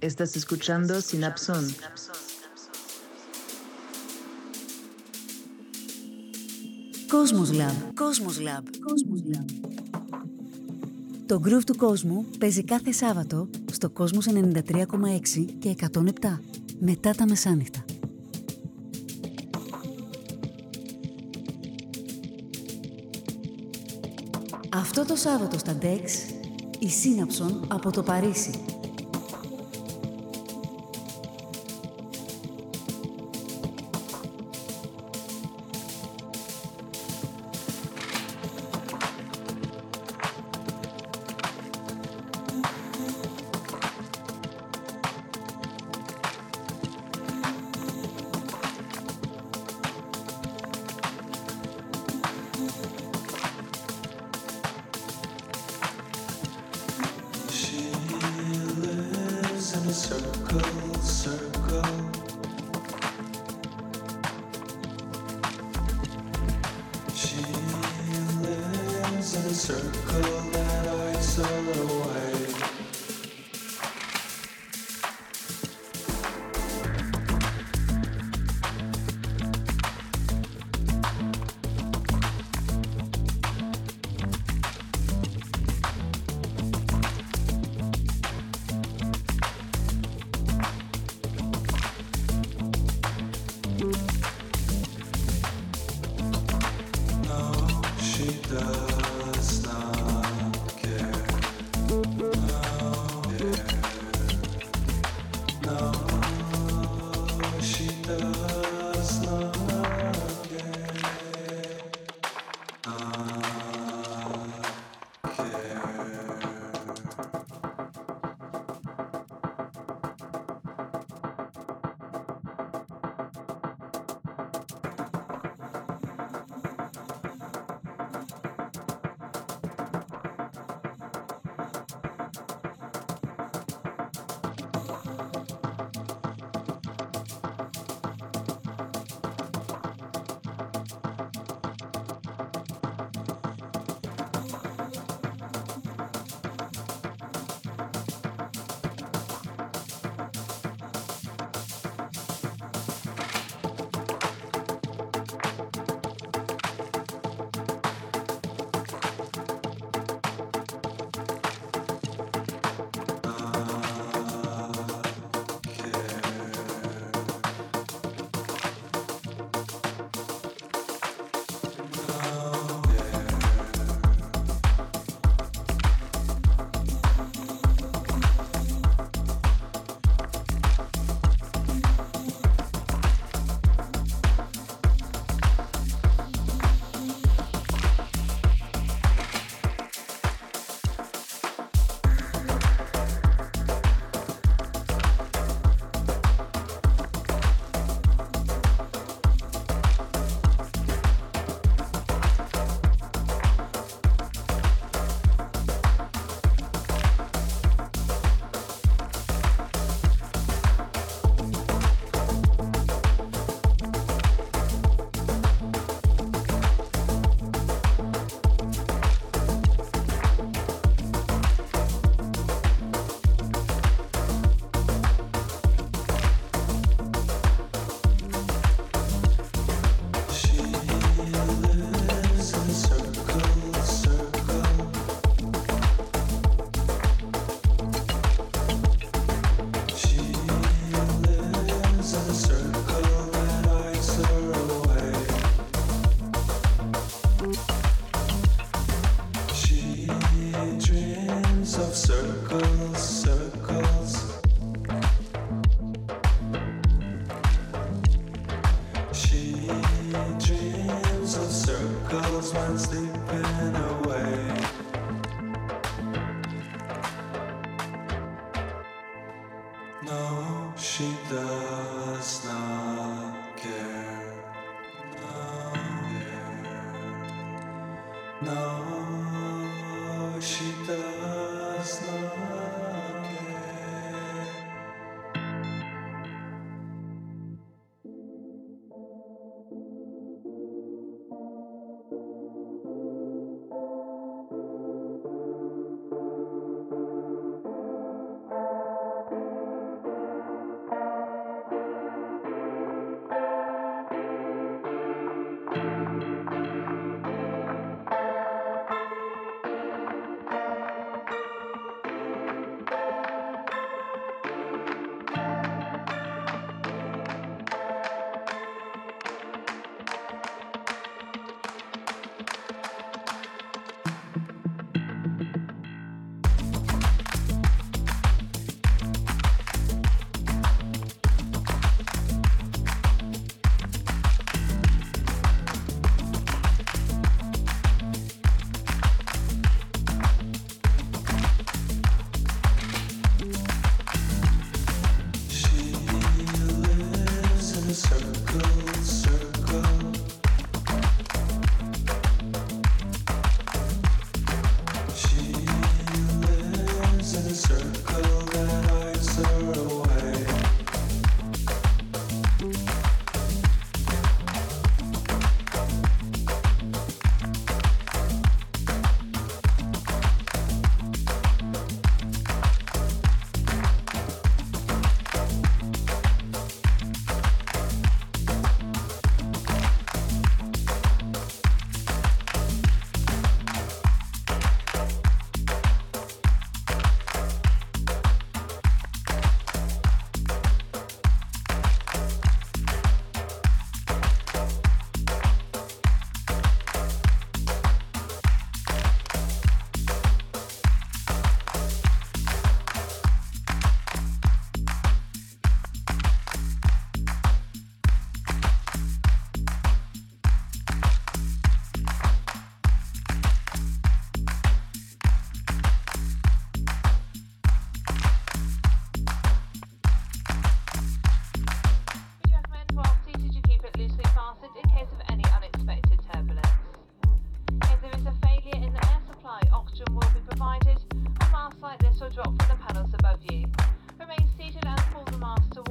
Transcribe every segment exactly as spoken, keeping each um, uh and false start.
Estás escuchando Synapson. Cosmos Lab. Cosmos Lab. Cosmos Lab. Το groove του κόσμου παίζει κάθε Σάββατο στο Cosmos ενενήντα τρία κόμμα έξι και εκατόν επτά, μετά τα μεσάνυχτα. Αυτό το Σάββατο στα Dex, η Synapson από το Παρίσι.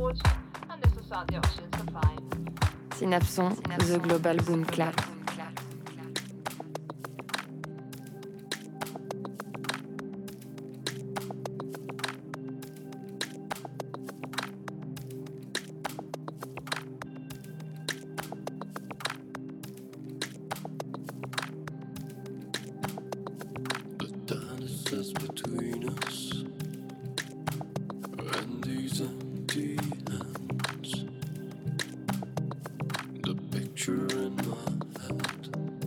Synapson, The Global Boom Clap. Between us and these empty hands, the picture in my head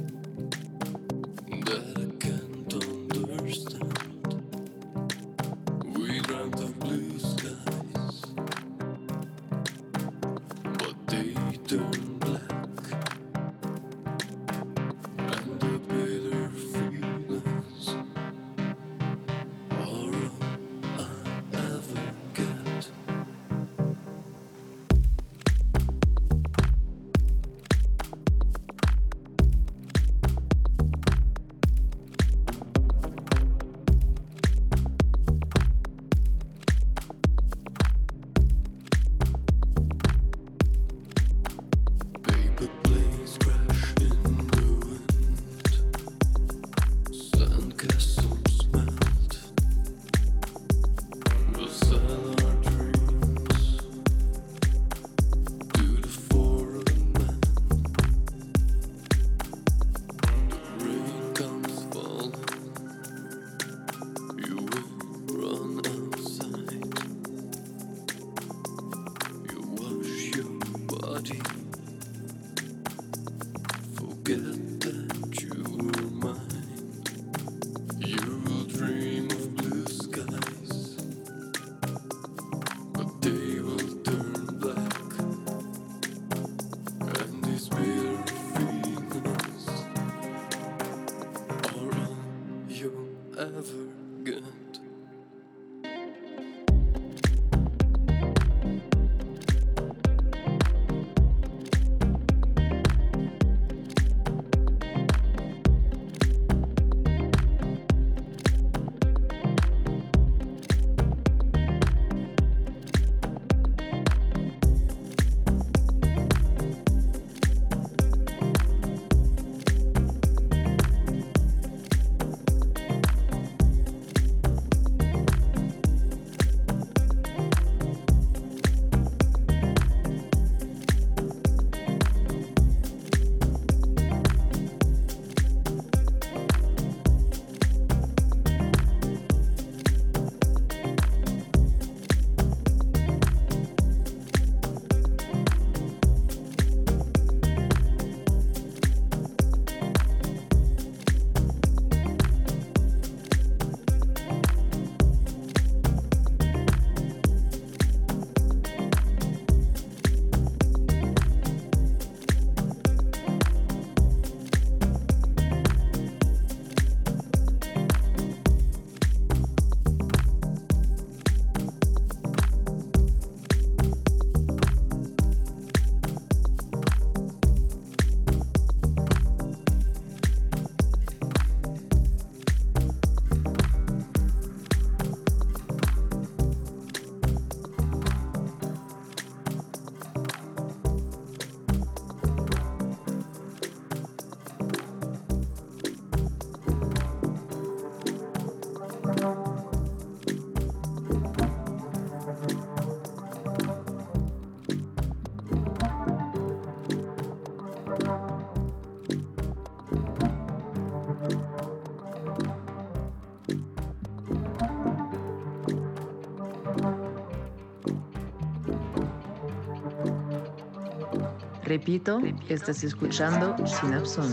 that I can't understand. We drank the blue skies, but they turn black, and the bitter feelings all I ever get. Paper planes crash in the wind, sandcastles melt. We'll sell our dreams to the foreign man. The rain comes falling, you will run outside. You wash your body, forget that you were mine. You will dream of blue skies, but they will turn black, and these bitter feelings are all you ever get. Repito, estás escuchando Synapson.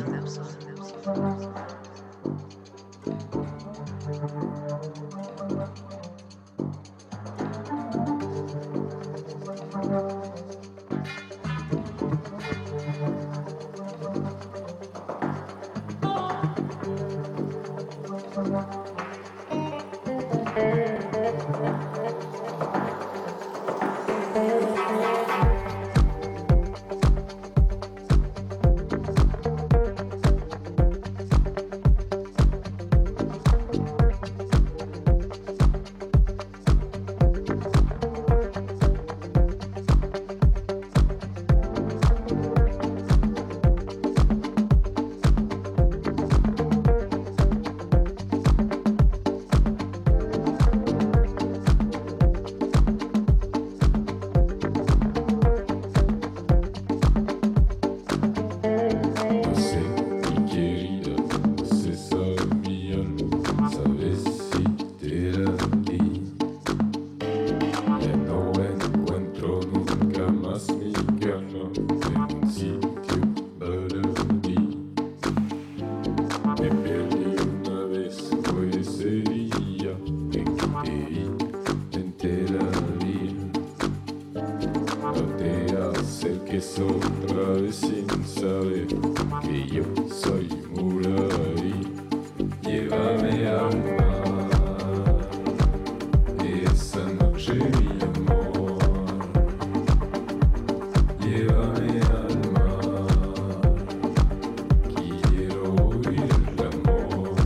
que es otra vez sin saber que yo soy Muraí. Llévame al mar, esa noche mi amor. Llévame al mar, quiero oír el amor.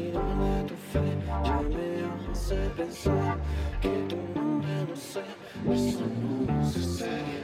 donde tu fe ya me hace pensar que tu nombre no sé, eso no sucede.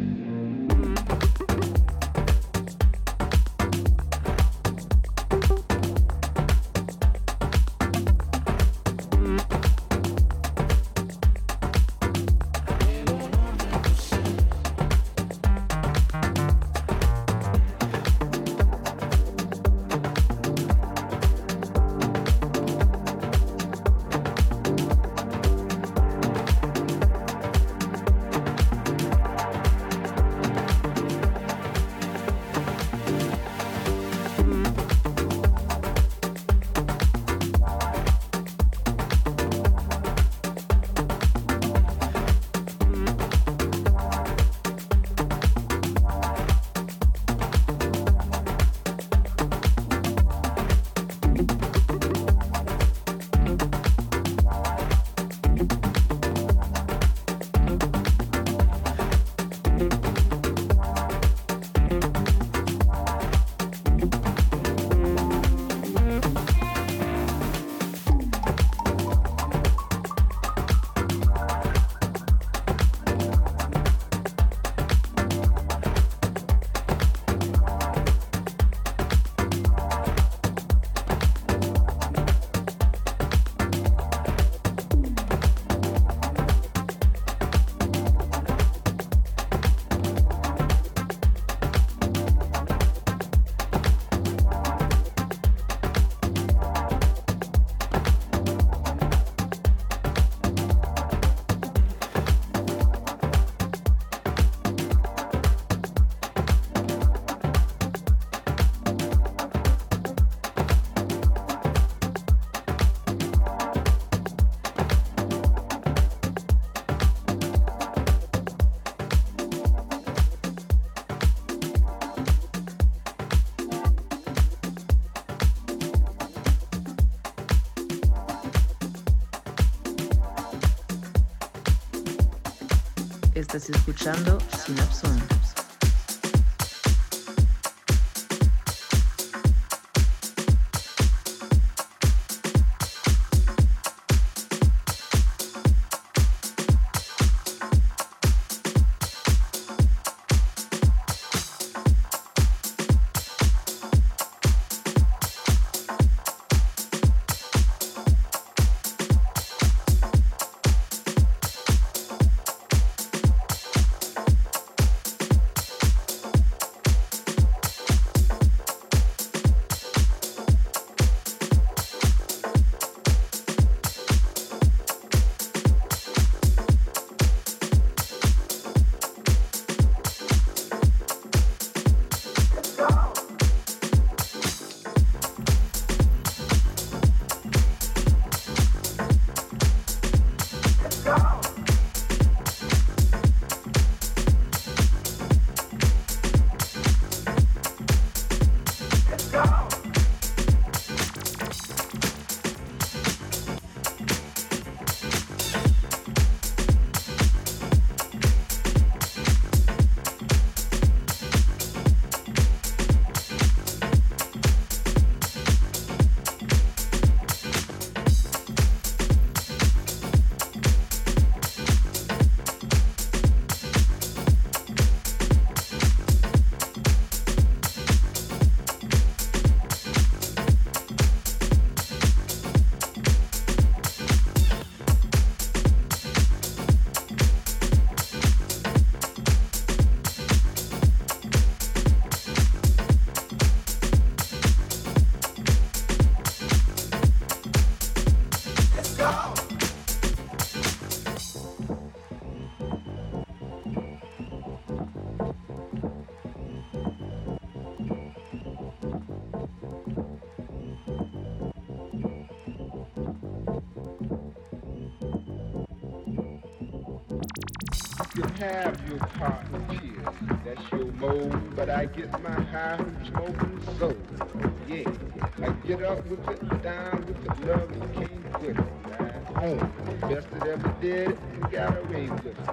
Estás escuchando Synapson. You have your partner, cheers. That's your mode, but I get my high from smoking soul. Yeah, I get up with it, down with it, love you can't quit it. Right home, best that ever did it, and got away with it.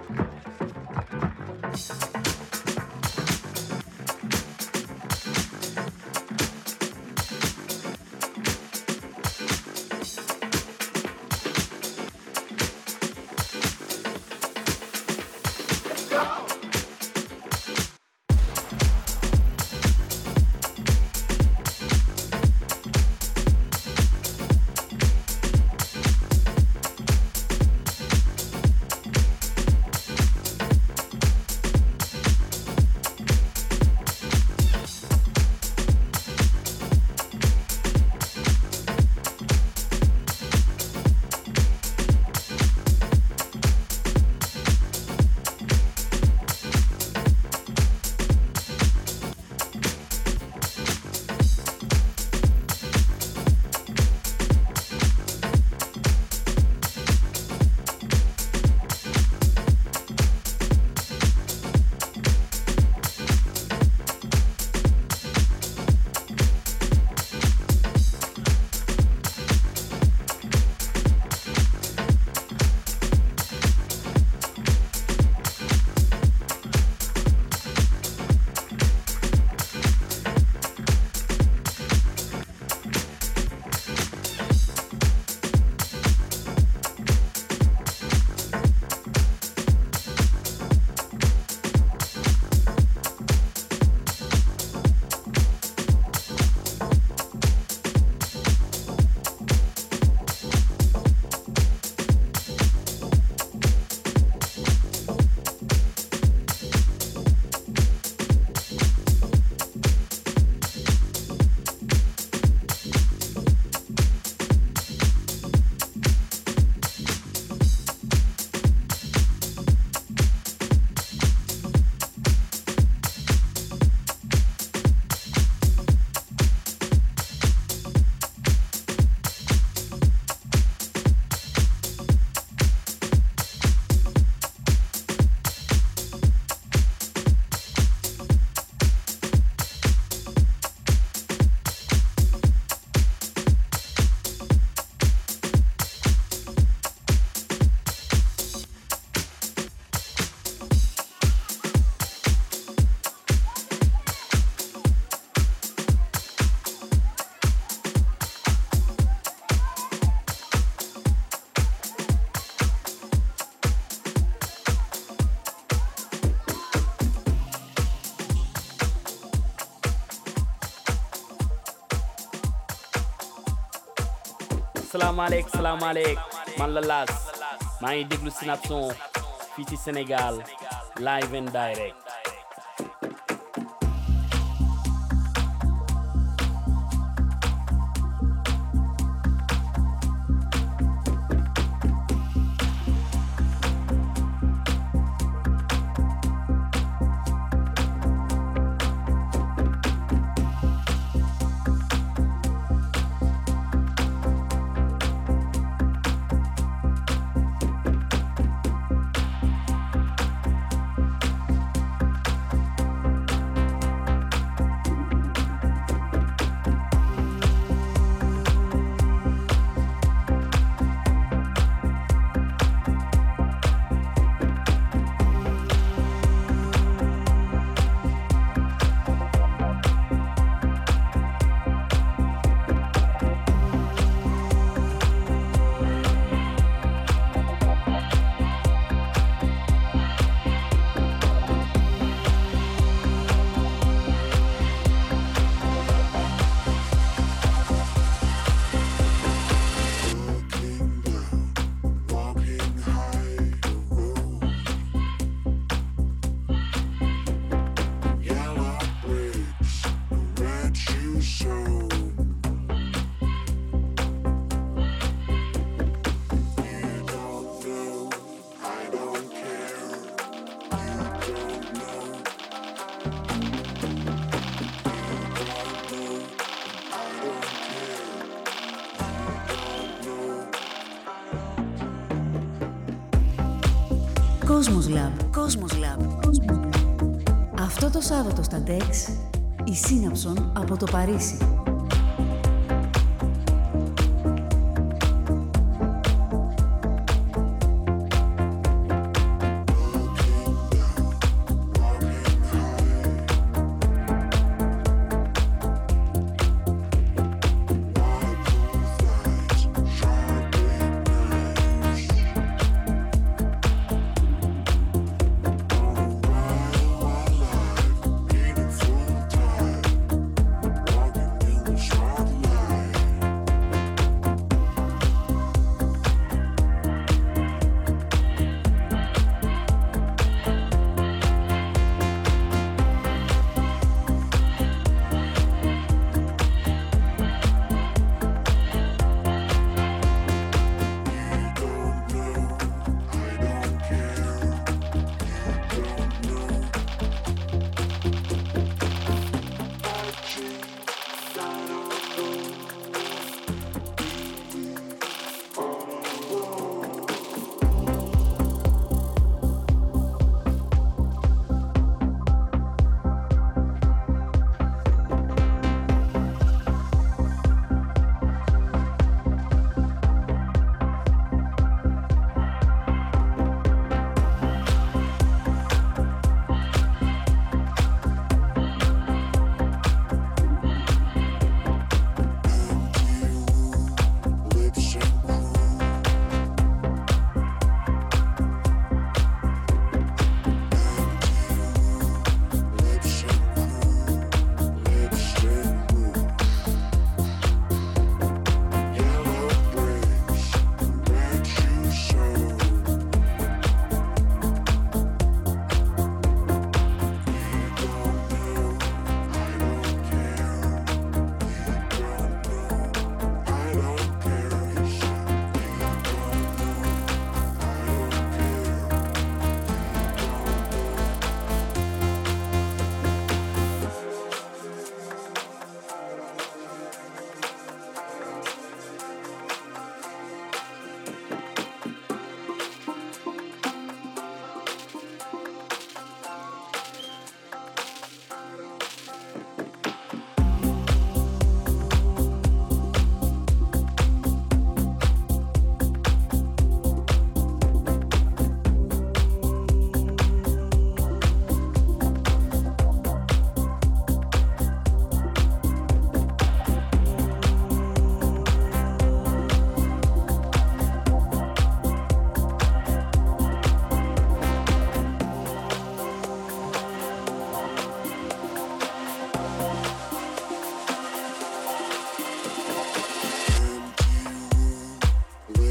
salaamaaleyk salaamaaleyk man la Lass maa ngi déglu Synapson fii ci Sénégal live and direct. Cosmos Lab. Cosmos Lab. Αυτό το Σάββατο στα Dex, η Synapson από το Παρίσι.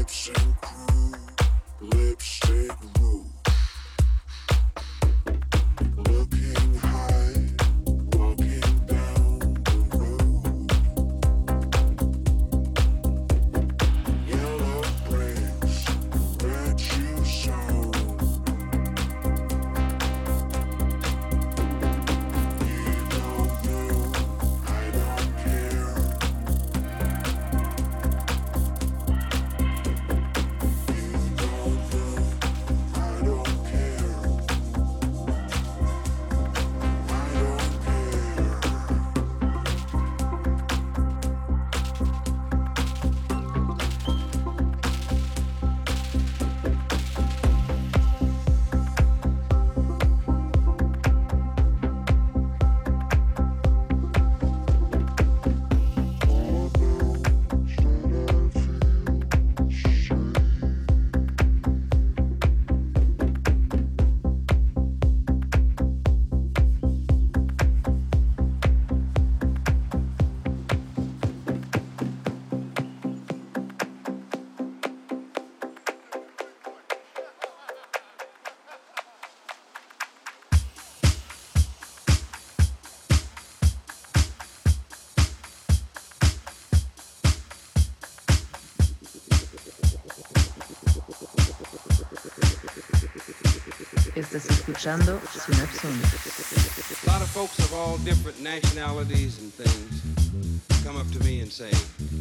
Estás escuchando Synapsonic. A lot of folks of all different nationalities and things come up to me and say,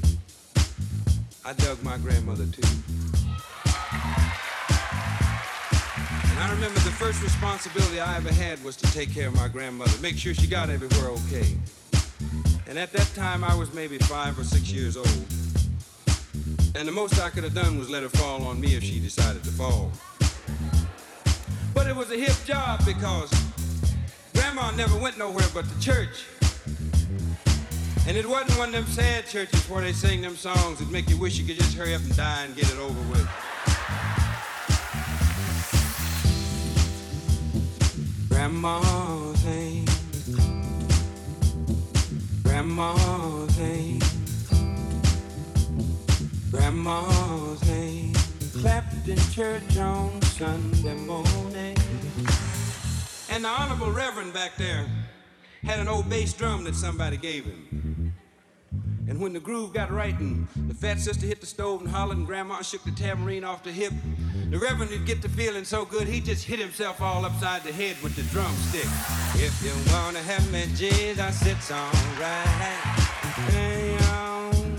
I dug my grandmother too. And I remember the first responsibility I ever had was to take care of my grandmother, make sure she got everywhere okay. And at that time I was maybe five or six years old. And the most I could have done was let her fall on me if she decided to fall. But it was a hip job because Grandma never went nowhere but to church. And it wasn't one of them sad churches where they sing them songs that make you wish you could just hurry up and die and get it over with. Grandma's hand, Grandma's hand, Grandma's hand, clapped in church on Sunday morning. And the Honorable Reverend back there had an old bass drum that somebody gave him. And when the groove got right and the fat sister hit the stove and hollered and Grandma shook the tambourine off the hip, the Reverend would get to feeling so good he just hit himself all upside the head with the drumstick. If you wanna have me, Jesus, it's alright. Hey, on.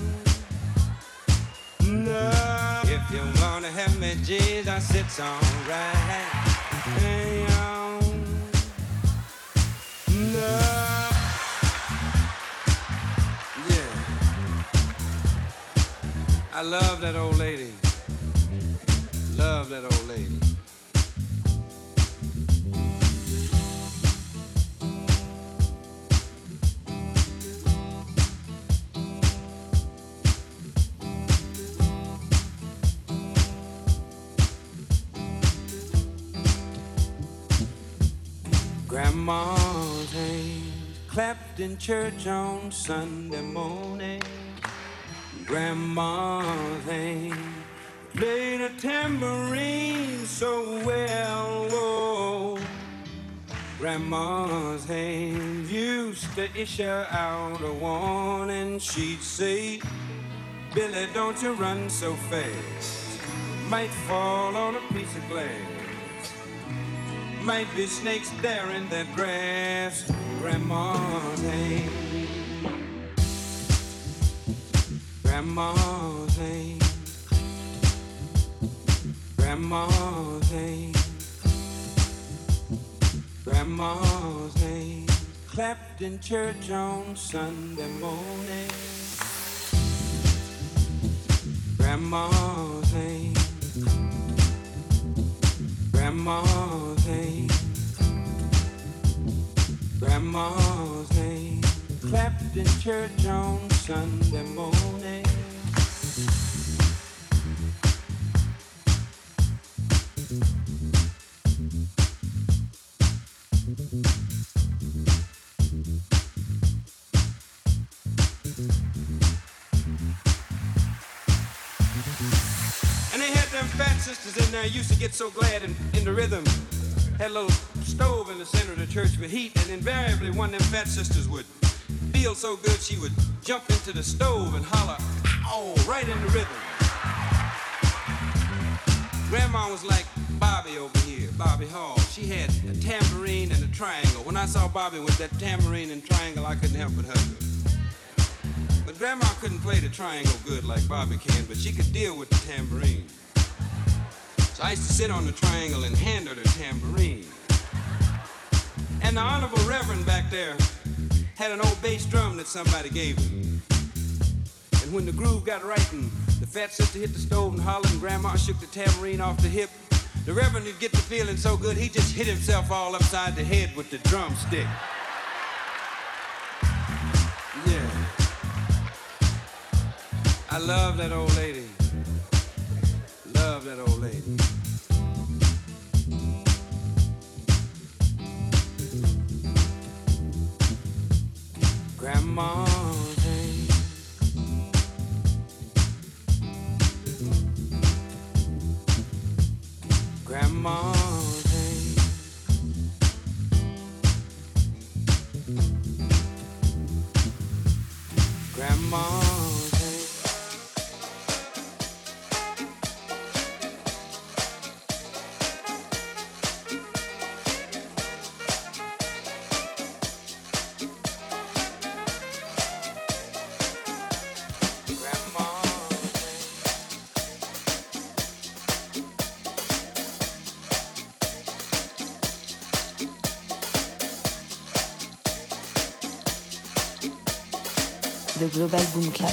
Love. If you wanna have me, Jesus, it's alright. Hey, on. Love. Yeah. I love that old lady. Love that old lady. Grandma's hands clapped in church on Sunday morning. Grandma's hands played a tambourine so well. Whoa. Grandma's hands used to issue out a warning. She'd say, Billy, don't you run so fast. Might fall on a piece of glass. Might be snakes there in that grass. Grandma's hands, Grandma's hands, Grandma's hands, Grandma's hands, clapped in church on Sunday morning. Grandma's hands, Grandma's hands, Grandma's hands, clapped in church on Sunday morning. sisters in there used to get so glad in, in the rhythm. Had a little stove in the center of the church with heat, and invariably one of them fat sisters would feel so good she would jump into the stove and holler, "Ow!" right in the rhythm. Grandma was like Bobby over here, Bobby Hall. She had a tambourine and a triangle. When I saw Bobby with that tambourine and triangle, I couldn't help but hug her. But Grandma couldn't play the triangle good like Bobby can, but she could deal with the tambourine. So I used to sit on the triangle and hand her the tambourine. And the Honorable Reverend back there had an old bass drum that somebody gave him. And when the groove got right and the fat sister hit the stove and hollered and Grandma shook the tambourine off the hip, the Reverend would get to feeling so good he just hit himself all upside the head with the drumstick. Yeah. I love that old lady. Love that old lady. Grandma's hand. Grandma's hand. Grandma's hand. The Global Boom Clap.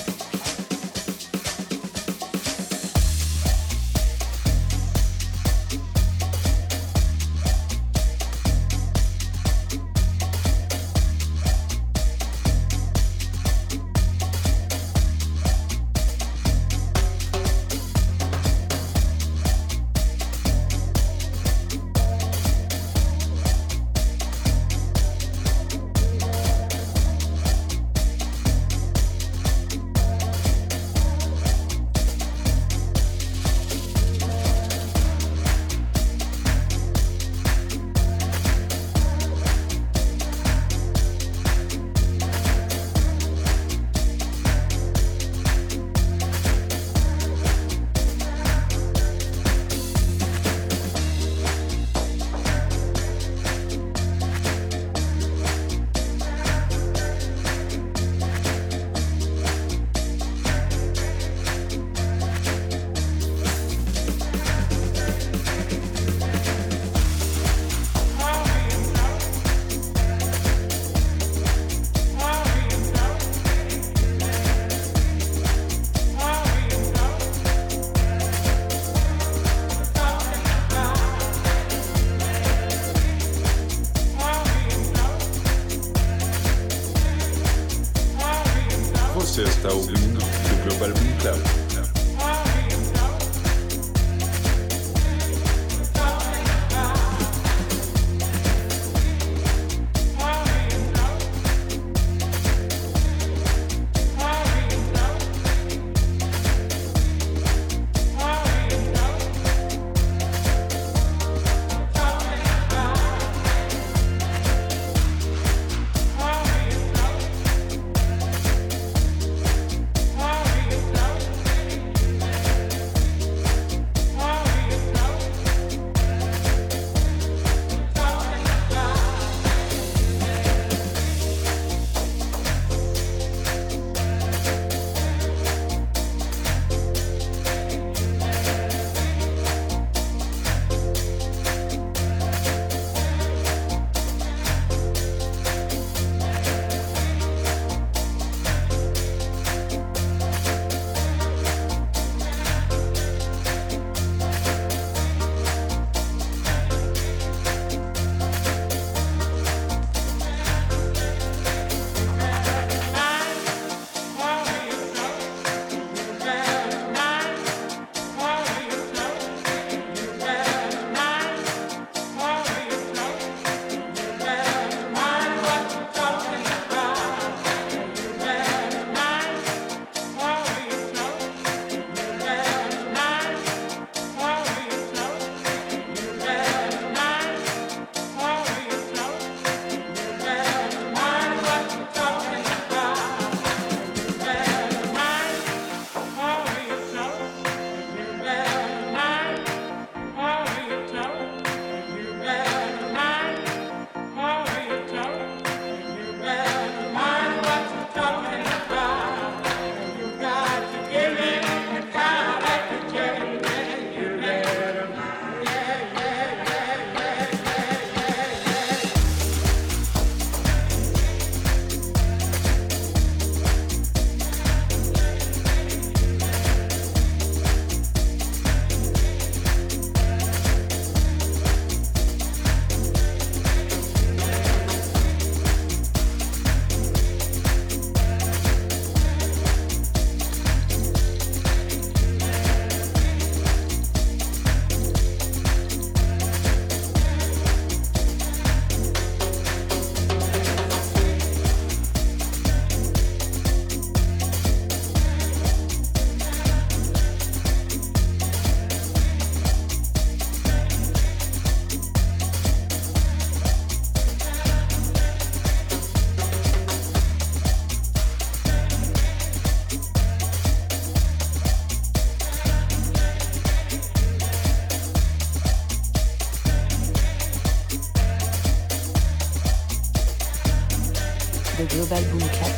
The Global Boom Clap.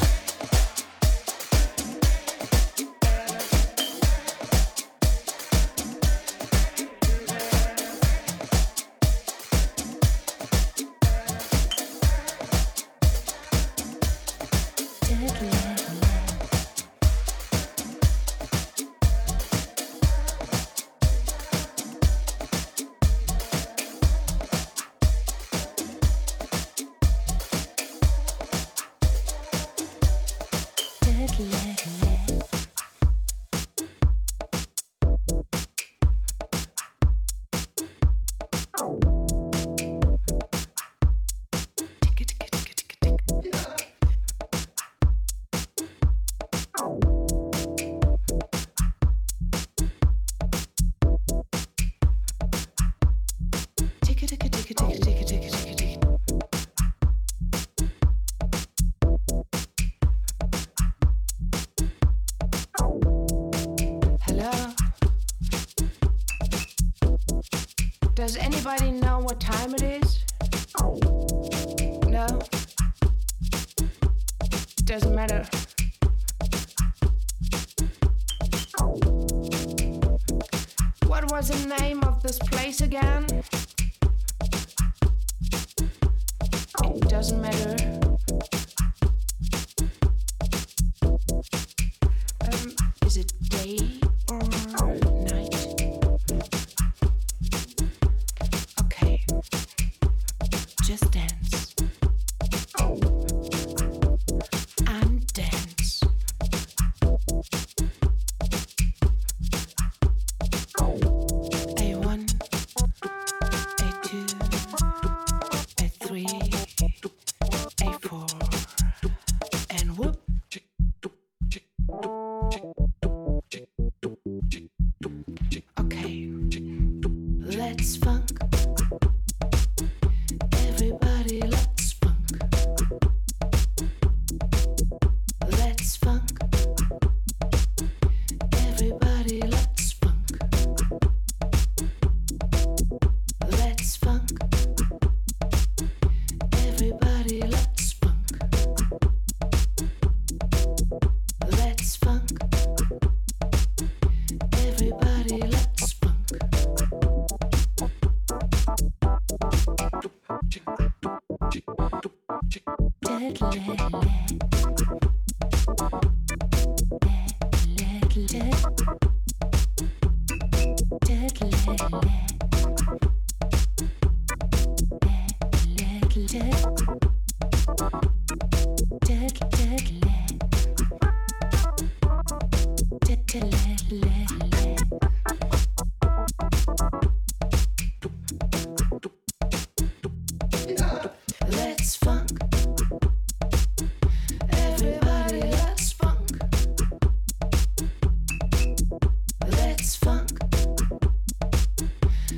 Does anybody know what time it is? No? Doesn't matter. What was the name of this place again? It doesn't matter. Um, is it day or night? Just dance and dance. A one, a two, a three, a four, and whoop. Okay, let's funk. Everybody, let's funk. Let's funk. Everybody, let's funk. Let's funk. Everybody, let's funk. Let's funk. Everybody, let's funk. Let's funk. Everybody, let's funk. Let's funk.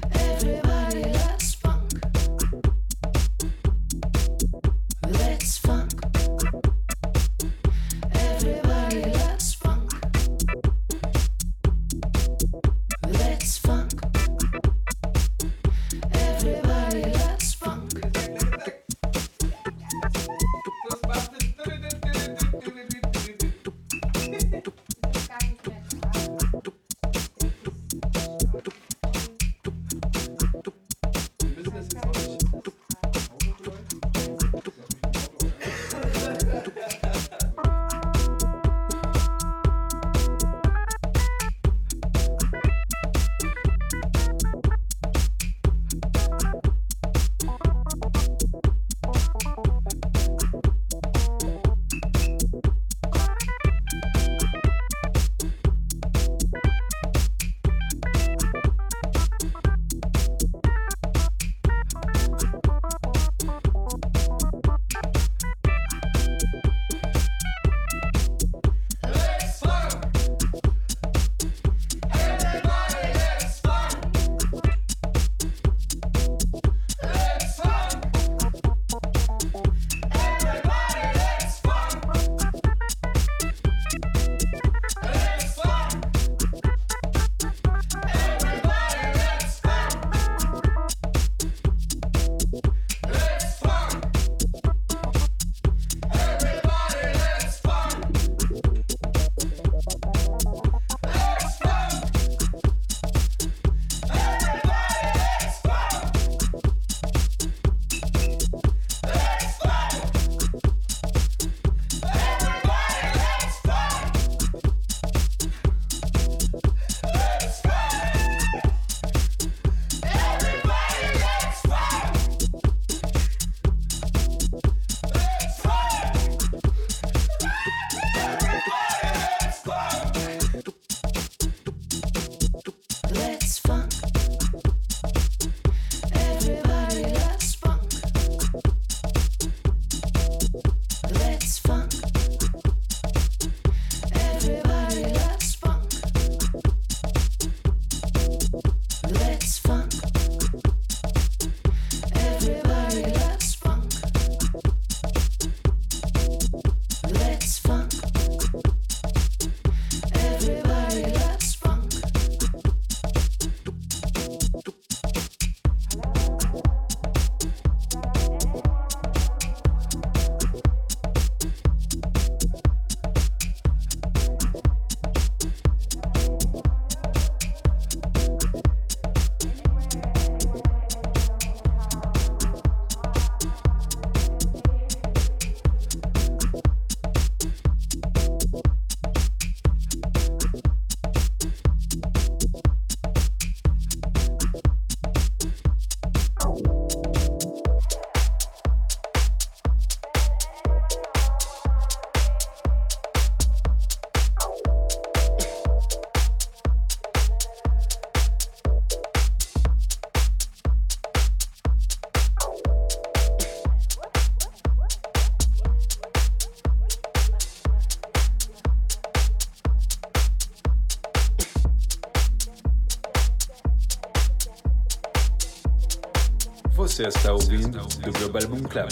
Você está ouvindo do Global Boom Club.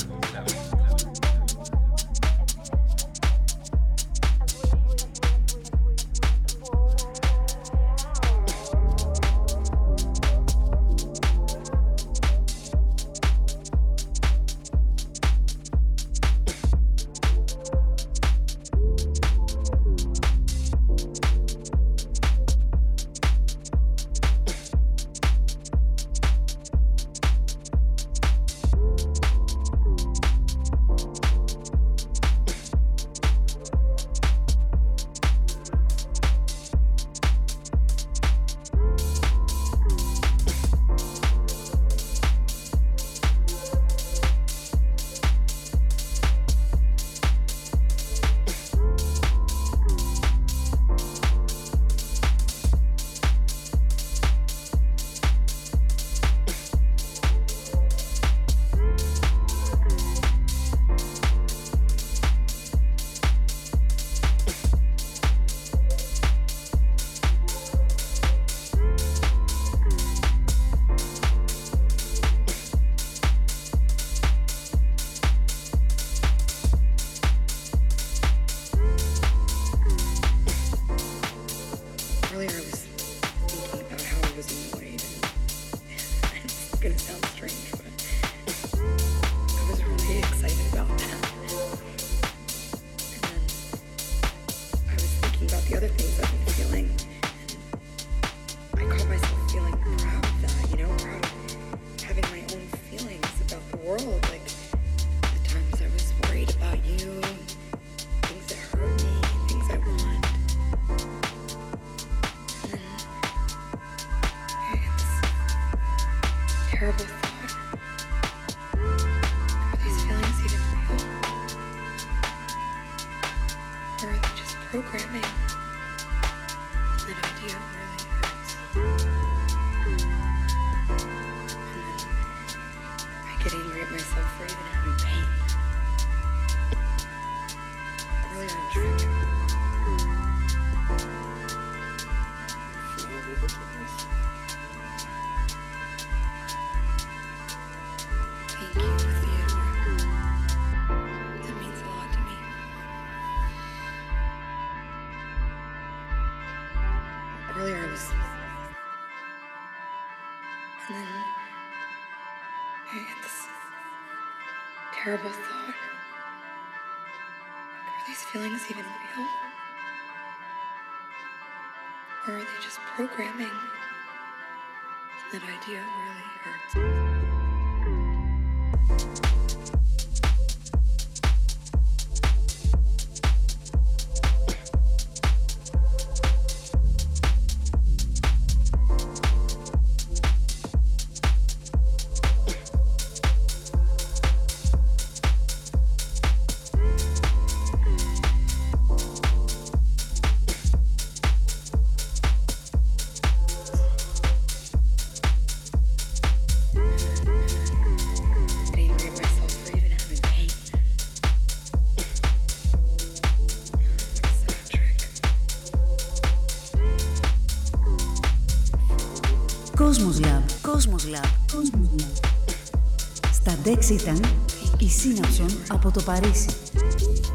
Terrible thought. Are these feelings even real? Or are they just programming? That idea really hurts. Cosmos Lab. Cosmos Lab. Cosmos Lab. Στα ντεξ ήταν η Σύναψον από το Παρίσι.